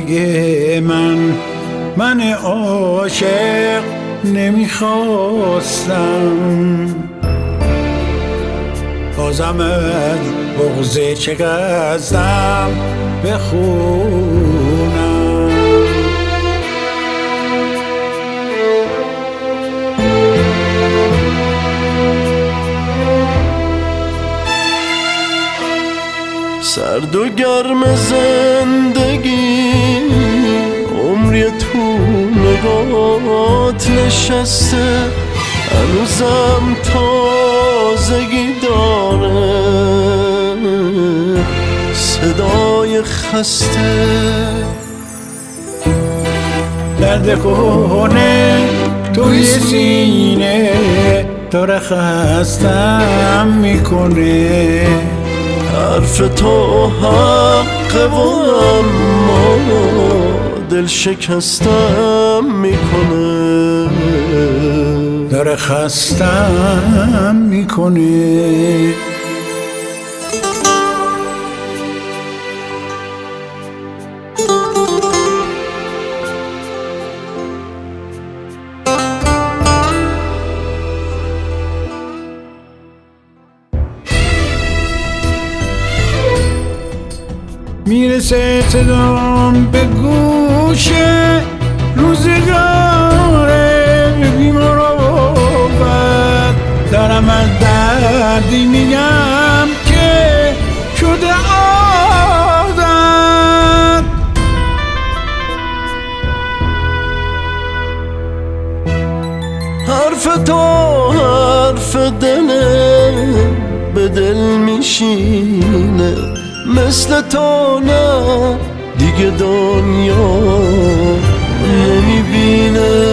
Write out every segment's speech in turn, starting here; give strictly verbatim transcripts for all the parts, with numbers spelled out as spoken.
دیگه من من عاشق نمیخواستم. بازم از بغض چه قصدم بخونم. سرد و گرم زندگی عمری تو نگات نشسته، هنوزم تازگی داره صدای خسته. درد کهنه توی سینه داره خستم میکنه. حرف تو حقه و اما دل شکستم میکنه، داره خستم میکنه. میرسه صدام به گوش روزگاره بی‌مروت، دارم از دردی میگم که شده عادت. حرف تو حرف دله به دل میشینه، مثل تو نه دیگه دنیا نمیبینه.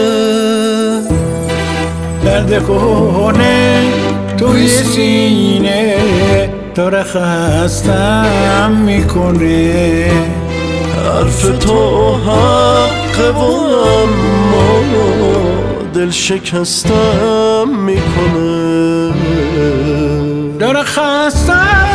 درد کهنه توی سینه داره خستم میکنه. حرف تو حقه و اما دل شکستم میکنه، داره خستم